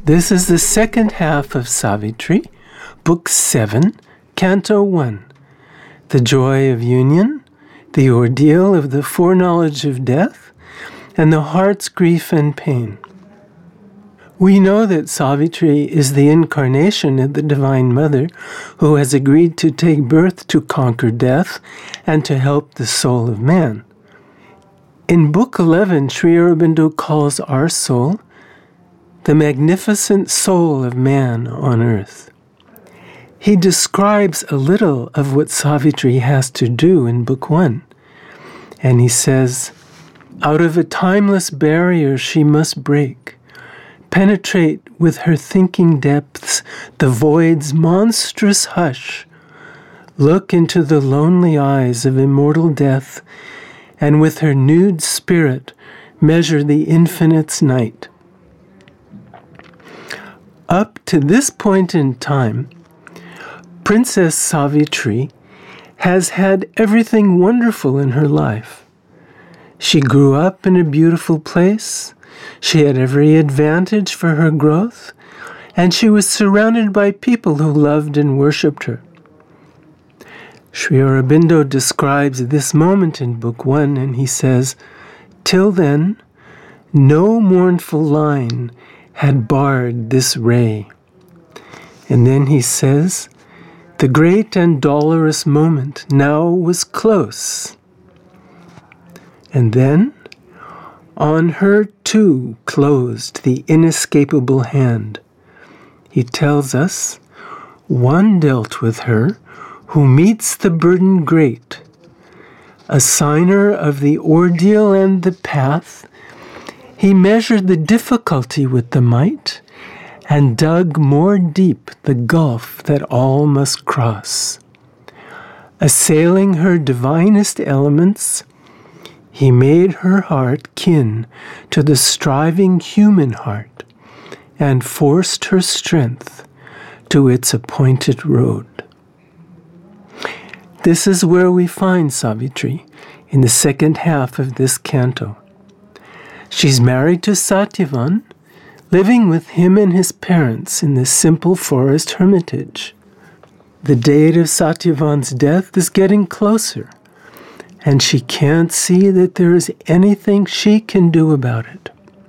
This is the second half of Savitri, Book 7, Canto 1. The joy of union, the ordeal of the foreknowledge of death, and the heart's grief and pain. We know that Savitri is the incarnation of the Divine Mother who has agreed to take birth to conquer death and to help the soul of man. In Book 11, Sri Aurobindo calls our soul the magnificent soul of man on earth. He describes a little of what Savitri has to do in Book 1. And he says, out of a timeless barrier she must break, penetrate with her thinking depths the void's monstrous hush, look into the lonely eyes of immortal death, and with her nude spirit measure the infinite's night. Up to this point in time, Princess Savitri has had everything wonderful in her life. She grew up in a beautiful place, she had every advantage for her growth, and she was surrounded by people who loved and worshipped her. Sri Aurobindo describes this moment in Book 1, and he says, till then, no mournful line had barred this ray. And then he says, the great and dolorous moment now was close. And then, on her too closed the inescapable hand. He tells us, one dealt with her who meets the burden great, a signer of the ordeal and the path. He measured the difficulty with the might, and dug more deep the gulf that all must cross. Assailing her divinest elements, he made her heart kin to the striving human heart, and forced her strength to its appointed road. This is where we find Savitri in the second half of this canto. She's married to Satyavan, living with him and his parents in this simple forest hermitage. The date of Satyavan's death is getting closer, and she can't see that there is anything she can do about it.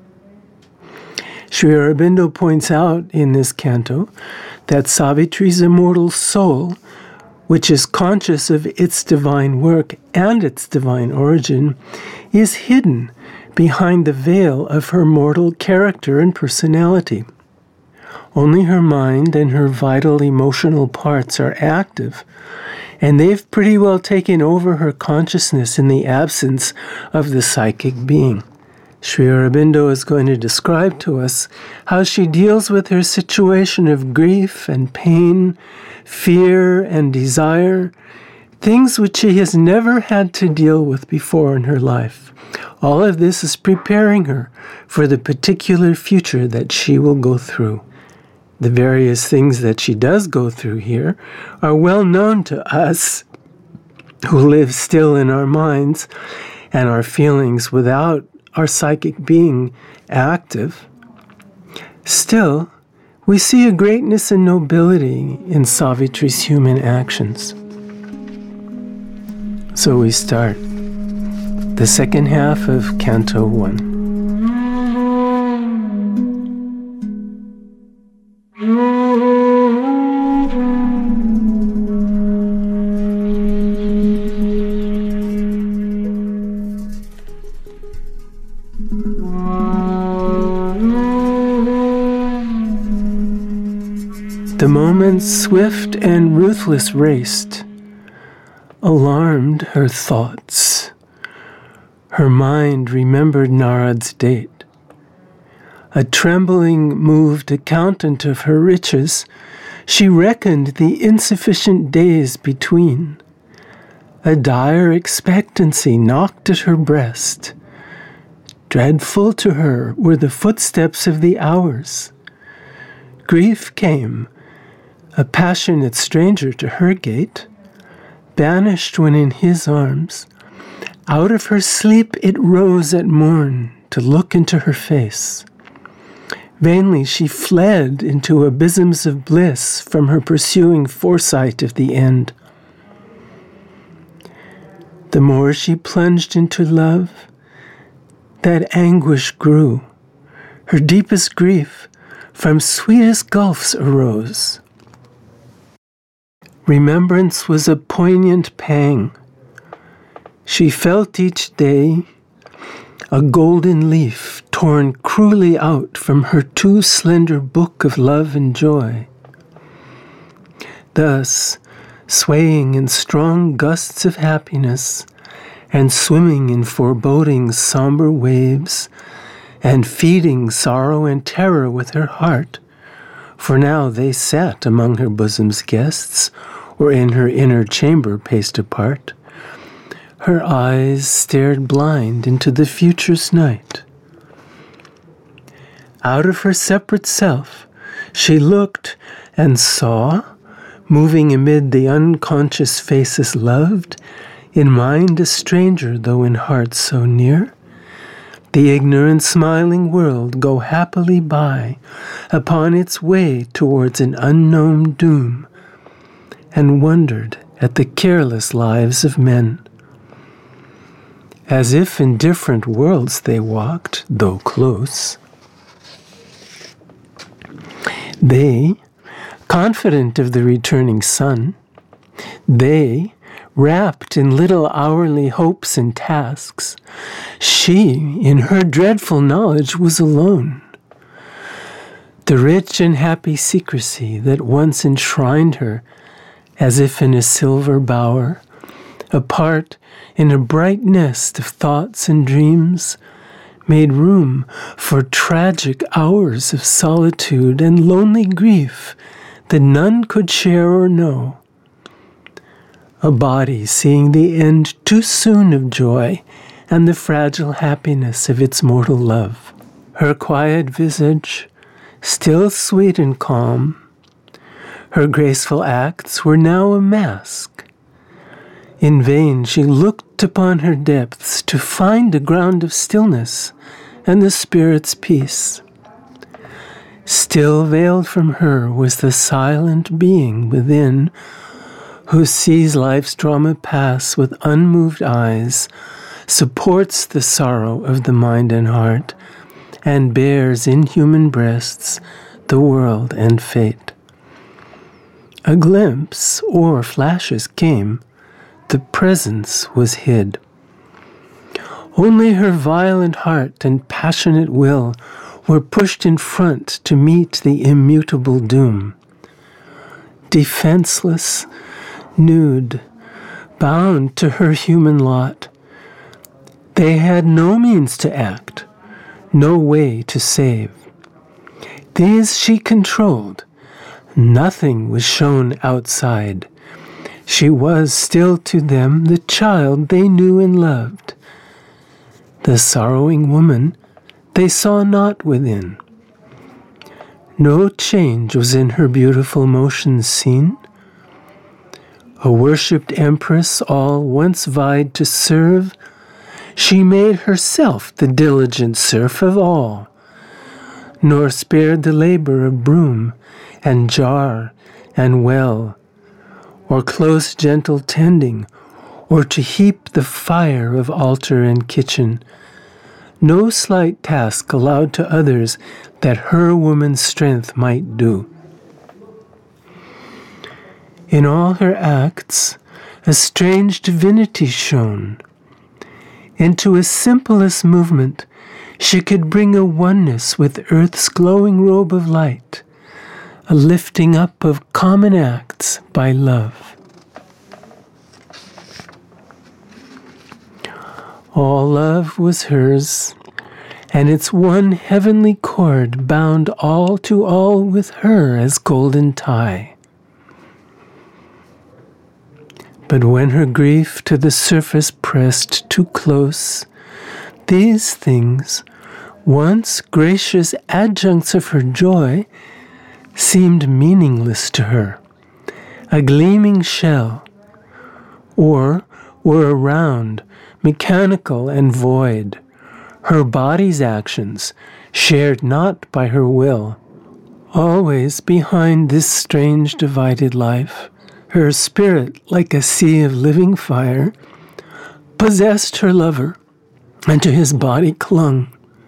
Sri Aurobindo points out in this canto that Savitri's immortal soul, which is conscious of its divine work and its divine origin, is hidden behind the veil of her mortal character and personality. Only her mind and her vital emotional parts are active, and they've pretty well taken over her consciousness in the absence of the psychic being. Sri Aurobindo is going to describe to us how she deals with her situation of grief and pain, fear and desire, things which she has never had to deal with before in her life. All of this is preparing her for the particular future that she will go through. The various things that she does go through here are well known to us who live still in our minds and our feelings without our psychic being active. Still, we see a greatness and nobility in Savitri's human actions. So we start the second half of Canto 1. The moments swift and ruthless raced, alarmed her thoughts. Her mind remembered Narad's date. A trembling moved accountant of her riches, she reckoned the insufficient days between. A dire expectancy knocked at her breast. Dreadful to her were the footsteps of the hours. Grief came, a passionate stranger to her gate, banished when in his arms. Out of her sleep it rose at morn to look into her face. Vainly she fled into abysms of bliss from her pursuing foresight of the end. The more she plunged into love, that anguish grew. Her deepest grief from sweetest gulfs arose. Remembrance was a poignant pang. She felt each day a golden leaf torn cruelly out from her too slender book of love and joy. Thus, swaying in strong gusts of happiness, and swimming in foreboding somber waves, and feeding sorrow and terror with her heart, for now they sat among her bosom's guests, or in her inner chamber paced apart. Her eyes stared blind into the future's night. Out of her separate self, she looked and saw, moving amid the unconscious faces loved, in mind a stranger though in heart so near, the ignorant smiling world go happily by upon its way towards an unknown doom, and wondered at the careless lives of men. As if in different worlds they walked, though close. They, confident of the returning sun, they, wrapped in little hourly hopes and tasks, she, in her dreadful knowledge, was alone. The rich and happy secrecy that once enshrined her, as if in a silver bower, apart in a bright nest of thoughts and dreams, made room for tragic hours of solitude and lonely grief that none could share or know. A body seeing the end too soon of joy and the fragile happiness of its mortal love. Her quiet visage, still sweet and calm, her graceful acts were now a mask. In vain she looked upon her depths to find a ground of stillness and the spirit's peace. Still veiled from her was the silent being within, who sees life's drama pass with unmoved eyes, supports the sorrow of the mind and heart, and bears in human breasts the world and fate. A glimpse or flashes came, the presence was hid. Only her violent heart and passionate will were pushed in front to meet the immutable doom. Defenseless, nude, bound to her human lot, they had no means to act, no way to save. These she controlled. Nothing was shown outside. She was still to them the child they knew and loved. The sorrowing woman they saw not within. No change was in her beautiful motions seen. A worshipped empress all once vied to serve, she made herself the diligent serf of all, nor spared the labor of broom and jar and well, or close gentle tending, or to heap the fire of altar and kitchen. No slight task allowed to others that her woman's strength might do. In all her acts, a strange divinity shone. Into a simplest movement, she could bring a oneness with earth's glowing robe of light, a lifting up of common acts by love. All love was hers, and its one heavenly cord bound all to all with her as golden tie. But when her grief to the surface pressed too close, these things, once gracious adjuncts of her joy, seemed meaningless to her, a gleaming shell, or were around, mechanical and void, her body's actions shared not by her will. Always behind this strange divided life, her spirit, like a sea of living fire, possessed her lover, and to his body clung.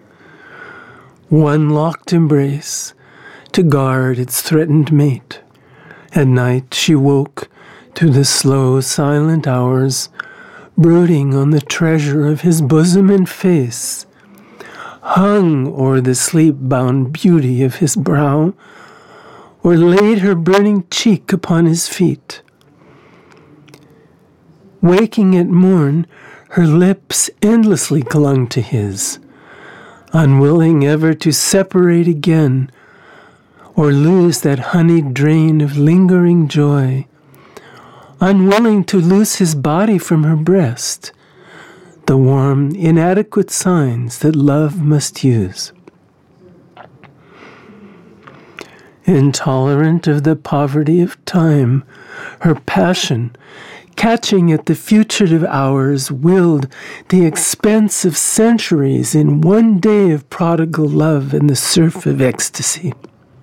One locked embrace to guard its threatened mate. At night she woke to the slow, silent hours, brooding on the treasure of his bosom and face, hung o'er the sleep-bound beauty of his brow, or laid her burning cheek upon his feet. Waking at morn, her lips endlessly clung to his, unwilling ever to separate again, or lose that honeyed drain of lingering joy, unwilling to loose his body from her breast, the warm, inadequate signs that love must use. Intolerant of the poverty of time, her passion, catching at the fugitive hours, willed the expense of centuries in one day of prodigal love in the surf of ecstasy.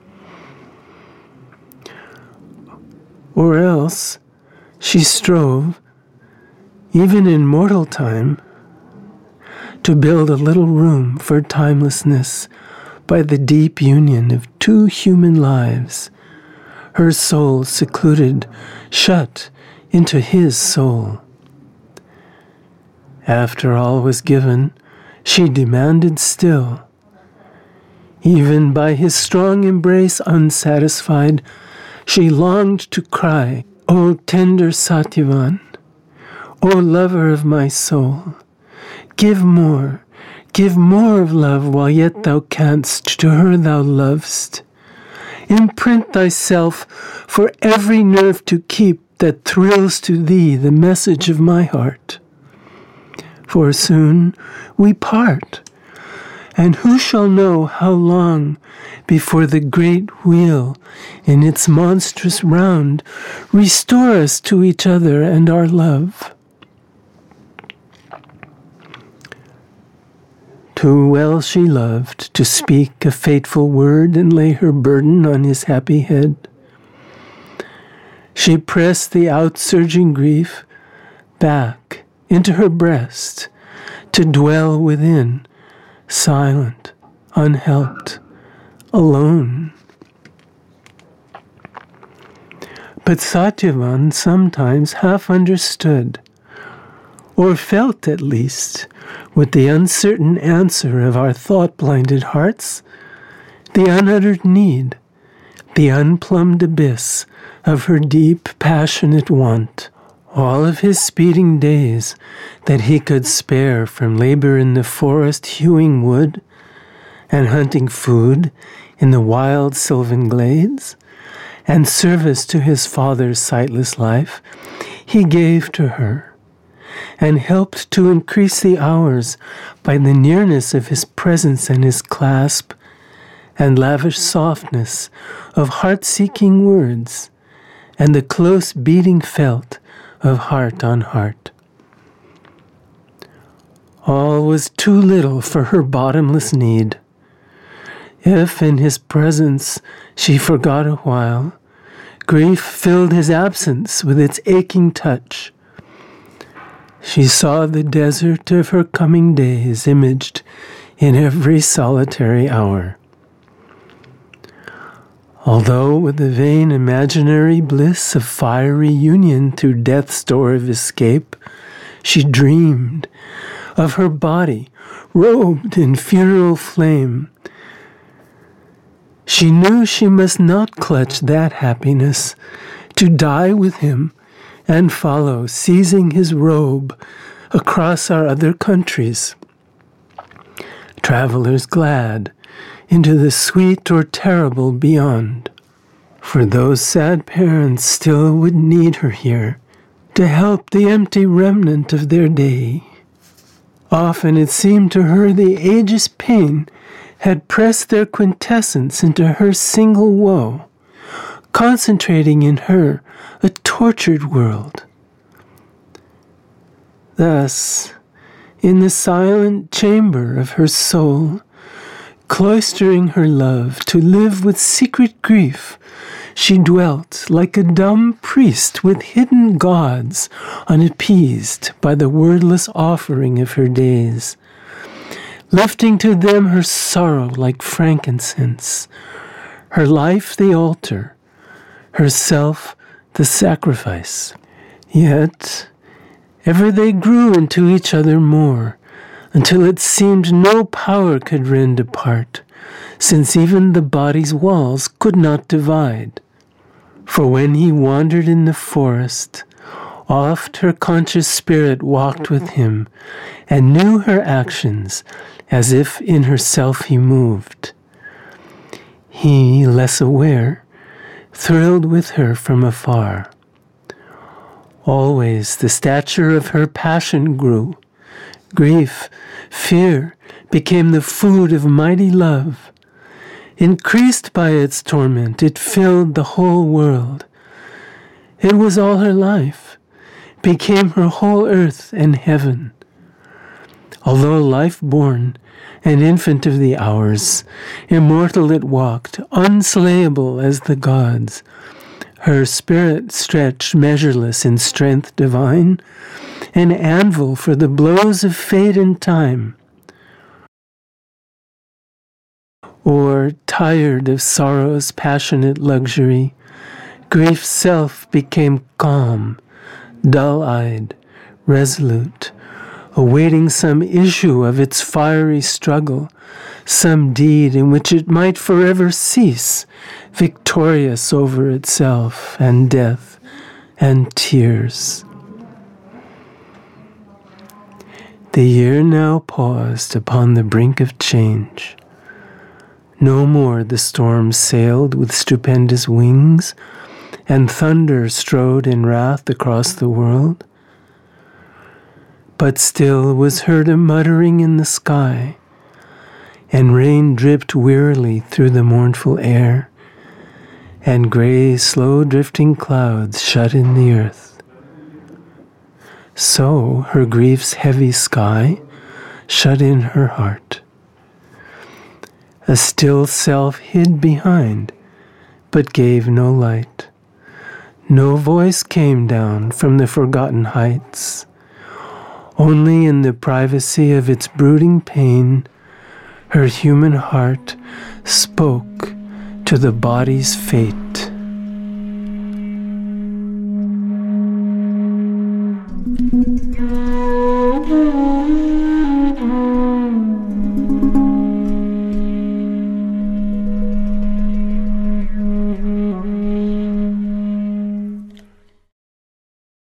Or else she strove, even in mortal time, to build a little room for timelessness by the deep union of two human lives, her soul secluded, shut into his soul. After all was given, she demanded still. Even by his strong embrace unsatisfied, she longed to cry, "O tender Satyavan, O lover of my soul, give more of love while yet thou canst to her thou lovest. Imprint thyself for every nerve to keep that thrills to thee the message of my heart. For soon we part, and who shall know how long before the great wheel in its monstrous round restore us to each other and our love." Too well she loved to speak a fateful word and lay her burden on his happy head. She pressed the outsurging grief back into her breast to dwell within, silent, unhelped, alone. But Satyavan sometimes half understood, or felt at least, with the uncertain answer of our thought-blinded hearts, the unuttered need, the unplumbed abyss of her deep, passionate want. All of his speeding days that he could spare from labor in the forest hewing wood and hunting food in the wild sylvan glades, and service to his father's sightless life, he gave to her, and helped to increase the hours by the nearness of his presence and his clasp, and lavish softness of heart-seeking words, and the close beating felt of heart on heart. All was too little for her bottomless need. If in his presence she forgot a while, grief filled his absence with its aching touch. She saw the desert of her coming days imaged in every solitary hour. Although with the vain imaginary bliss of fiery union through death's door of escape, she dreamed of her body robed in funeral flame, she knew she must not clutch that happiness, to die with him and follow, seizing his robe, across our other countries. Travelers glad, into the sweet or terrible beyond. For those sad parents still would need her here, to help the empty remnant of their day. Often it seemed to her the age's pain had pressed their quintessence into her single woe, concentrating in her a tortured world. Thus, in the silent chamber of her soul, cloistering her love to live with secret grief, she dwelt like a dumb priest with hidden gods, unappeased by the wordless offering of her days, lifting to them her sorrow like frankincense, her life the altar, herself the sacrifice. Yet ever they grew into each other more, until it seemed no power could rend apart, since even the body's walls could not divide. For when he wandered in the forest, oft her conscious spirit walked with him, and knew her actions, as if in herself he moved. He, less aware, thrilled with her from afar. Always the stature of her passion grew. Grief, fear became the food of mighty love. Increased by its torment, it filled the whole world. It was all her life, became her whole earth and heaven. Although life-born, an infant of the hours, immortal it walked, unslayable as the gods, her spirit stretched measureless in strength divine, an anvil for the blows of fate and time. Or, tired of sorrow's passionate luxury, grief's self became calm, dull-eyed, resolute, awaiting some issue of its fiery struggle, some deed in which it might forever cease, victorious over itself and death and tears. The year now paused upon the brink of change. No more the storm sailed with stupendous wings, and thunder strode in wrath across the world. But still was heard a muttering in the sky, and rain dripped wearily through the mournful air, and gray, slow-drifting clouds shut in the earth. So her grief's heavy sky shut in her heart. A still self hid behind, but gave no light. No voice came down from the forgotten heights. Only in the privacy of its brooding pain, her human heart spoke to the body's fate.